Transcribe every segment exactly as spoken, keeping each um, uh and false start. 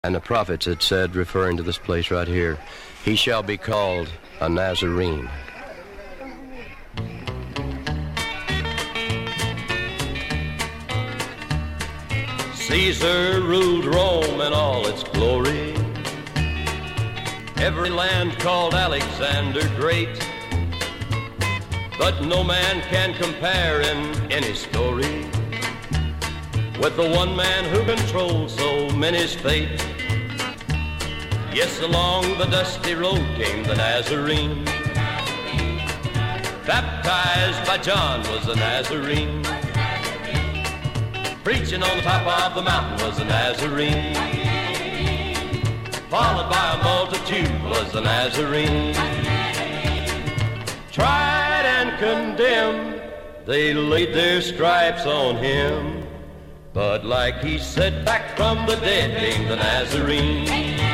And the prophets had said, referring to this place right here, he shall be called a Nazarene. Caesar ruled Rome in all its glory. Every land called Alexander Great. But no man can compare in any story with the one man who controlled so many's fate. Yes, along the dusty road came the Nazarene. Baptized by John was a Nazarene. Preaching on the top of the mountain was a Nazarene. Followed by a multitude was a Nazarene. Tried and condemned, they laid their stripes on him. But like he said, back from the dead came the Nazarene.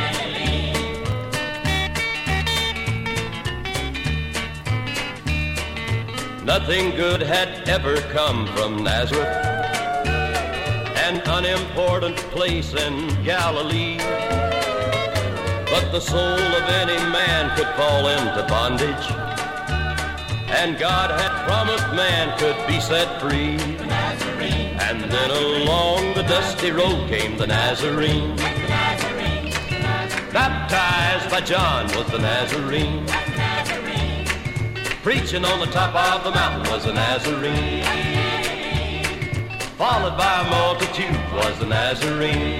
Nothing good had ever come from Nazareth, an unimportant place in Galilee. But the soul of any man could fall into bondage, and God had promised man could be set free. And then along the dusty road came the Nazarene. Baptized by John was the Nazarene. Preaching on the top of the mountain was the Nazarene. Followed by a multitude was the Nazarene.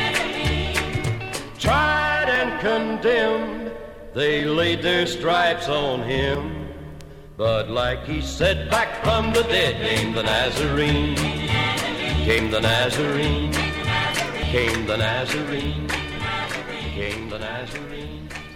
Tried and condemned, they laid their stripes on him. But like he said, back from the dead came the Nazarene. Came the Nazarene. Came the Nazarene. Came the Nazarene.